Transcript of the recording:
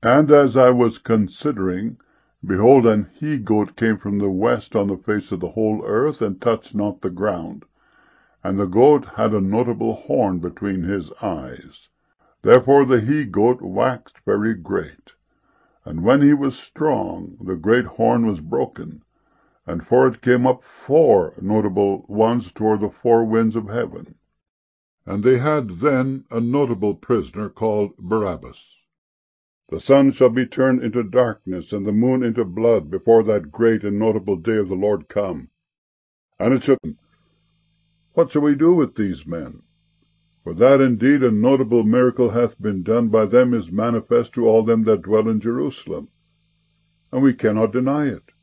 And as I was considering, behold, an he-goat came from the west on the face of the whole earth, and touched not the ground. And the goat had a notable horn between his eyes. Therefore the he-goat waxed very great. And when he was strong, the great horn was broken, and for it came up 4 notable ones toward the 4 winds of heaven. And they had then a notable prisoner called Barabbas. The sun shall be turned into darkness, and the moon into blood, before that great and notable day of the Lord come. And it shall be, what shall we do with these men? For that indeed a notable miracle hath been done by them is manifest to all them that dwell in Jerusalem, and we cannot deny it.